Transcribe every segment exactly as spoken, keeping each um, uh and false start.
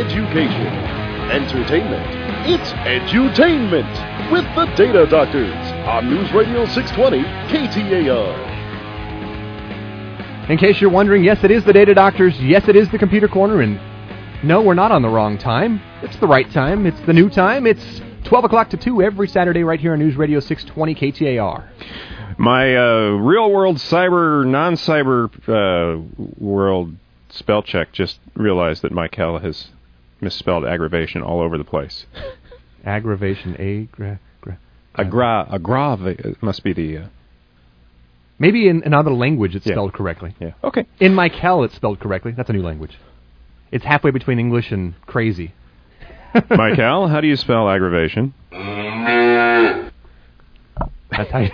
education. Entertainment. It's edutainment with the Data Doctors on News Radio six twenty K T A R. In case you're wondering, yes, it is the Data Doctors. Yes, it is the Computer Corner. And no, we're not on the wrong time. It's the right time. It's the new time. It's twelve o'clock to two every Saturday right here on News Radio six twenty K T A R. My uh, real-world cyber, non-cyber uh, world spell check just realized that Michael has misspelled aggravation all over the place. Aggravation, agra... Gra, Aggra, aggrave must be the... Uh, Maybe in another language it's yeah. spelled correctly. Yeah. Okay. In Michael it's spelled correctly. That's a new language. It's halfway between English and crazy. Michael, how do you spell aggravation? That's how you...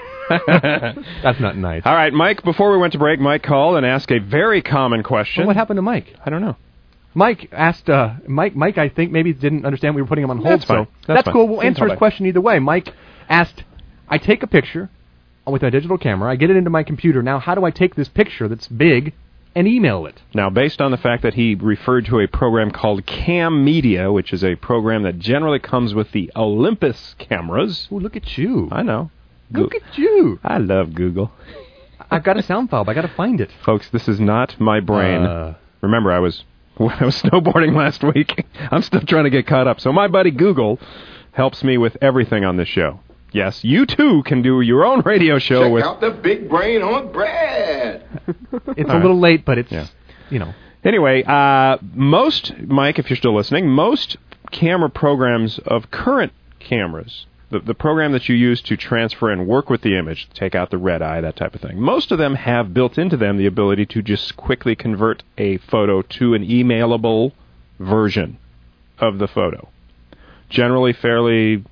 That's not nice. All right, Mike, before we went to break, Mike called and asked a very common question. Well, what happened to Mike? I don't know. Mike asked, uh, Mike, Mike, I think maybe didn't understand we were putting him on hold. That's fine. So That's, that's fine. cool. We'll Didn't answer his back. question either way. Mike asked, I take a picture with a digital camera, I get it into my computer. Now, how do I take this picture that's big and email it? Now, based on the fact that he referred to a program called Cam Media, which is a program that generally comes with the Olympus cameras. Oh, look at you. I know. Look at you. I love Google. I've got a sound file, but I got to find it. Folks, this is not my brain. Uh, Remember, I was when I was snowboarding last week. I'm still trying to get caught up. So my buddy Google helps me with everything on this show. Yes, you too can do your own radio show. Check with out the big brain on Brad. It's All a little right. late, but it's, Yeah. you know. Anyway, uh, most, Mike, if you're still listening, most camera programs of current cameras, the, the program that you use to transfer and work with the image, take out the red eye, that type of thing, most of them have built into them the ability to just quickly convert a photo to an emailable version of the photo. Generally fairly...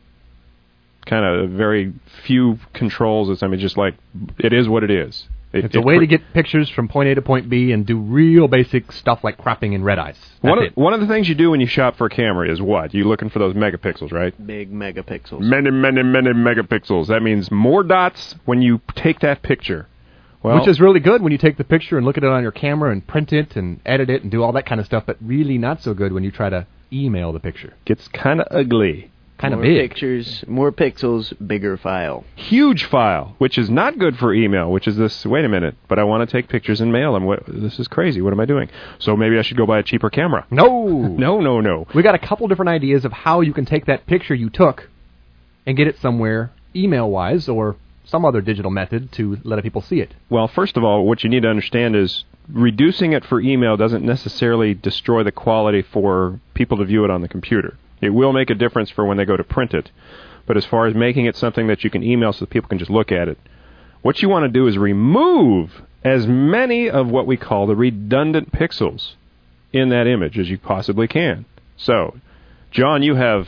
kind of very few controls. It's, I mean, just like, it is what it is. It, It's a it way cr- to get pictures from point A to point B and do real basic stuff like cropping in red eyes. That's One of, it. one of the things you do when you shop for a camera is what? You're looking for those megapixels, right? Big megapixels. Many, many, many megapixels. That means more dots when you take that picture. Well, Which is really good when you take the picture and look at it on your camera and print it and edit it and do all that kind of stuff, but really not so good when you try to email the picture. gets kind of ugly. Kind of more big. pictures, more pixels, bigger file. Huge file, which is not good for email, which is this, wait a minute, but I want to take pictures and mail them. What, this is crazy. What am I doing? So maybe I should go buy a cheaper camera. No! No, no, no. We got a couple different ideas of how you can take that picture you took and get it somewhere email-wise or some other digital method to let people see it. Well, first of all, what you need to understand is reducing it for email doesn't necessarily destroy the quality for people to view it on the computer. It will make a difference for when they go to print it. But as far as making it something that you can email so that people can just look at it, what you want to do is remove as many of what we call the redundant pixels in that image as you possibly can. So, John, you have,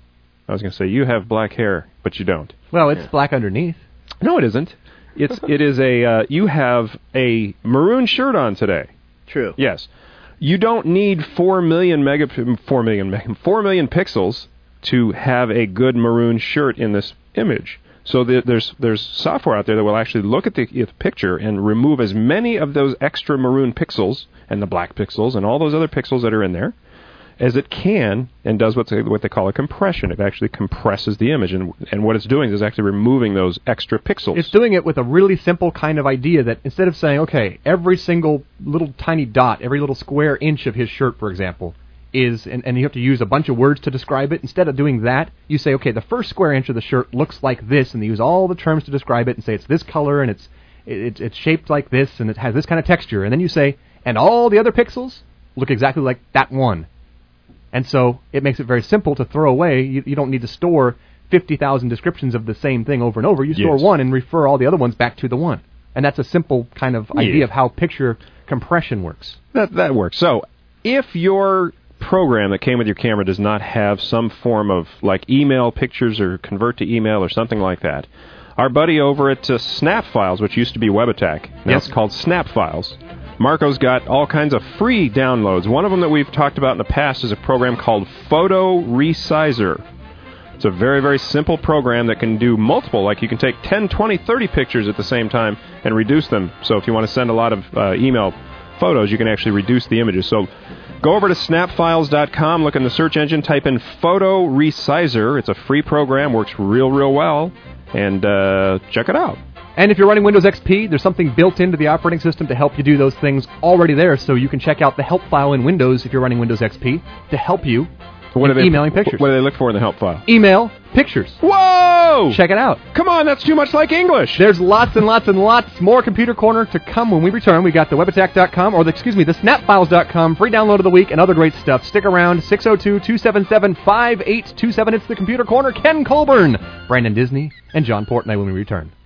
I was going to say, you have black hair, but you don't. Well, it's black underneath. No, it isn't. It's it is a uh, you have a maroon shirt on today. True. Yes, you don't need four million mega four million meg- four million pixels to have a good maroon shirt in this image. So the, there's there's software out there that will actually look at the, at the picture and remove as many of those extra maroon pixels and the black pixels and all those other pixels that are in there as it can, and does what they, what they call a compression. It actually compresses the image, and and what it's doing is actually removing those extra pixels. It's doing it with a really simple kind of idea that instead of saying, okay, every single little tiny dot, every little square inch of his shirt, for example, is, and, and you have to use a bunch of words to describe it, instead of doing that, you say, okay, the first square inch of the shirt looks like this, and you use all the terms to describe it and say it's this color, and it's it, it's shaped like this, and it has this kind of texture. And then you say, and all the other pixels look exactly like that one. And so it makes it very simple to throw away. You, you don't need to store fifty thousand descriptions of the same thing over and over. You store Yes. one and refer all the other ones back to the one. And that's a simple kind of idea Yeah. of how picture compression works. That that works. So if your program that came with your camera does not have some form of like email pictures or convert to email or something like that, our buddy over at uh, Snap Files, which used to be WebAttack, now Yes. it's called Snap Files. Marco's got all kinds of free downloads. One of them that we've talked about in the past is a program called Photo Resizer. It's a very, very simple program that can do multiple, like you can take ten, twenty, thirty pictures at the same time and reduce them. So if you want to send a lot of uh, email photos, you can actually reduce the images. So Go over to snap files dot com, look in the search engine, type in Photo Resizer. It's a free program, works real, real well, and uh, check it out. And if you're running Windows X P, there's something built into the operating system to help you do those things already there, so you can check out the help file in Windows if you're running Windows X P to help you what in do they, emailing pictures. What do they look for in the help file? Email pictures. Whoa! Check it out. Come on, that's too much like English. There's lots and lots and lots more Computer Corner to come when we return. We got the web attack dot com, or the, excuse me, the snap files dot com, free download of the week, and other great stuff. Stick around, six oh two, two seven seven, five eight two seven. It's the Computer Corner. Ken Colburn, Brandon Disney, and John Portnoy when we return.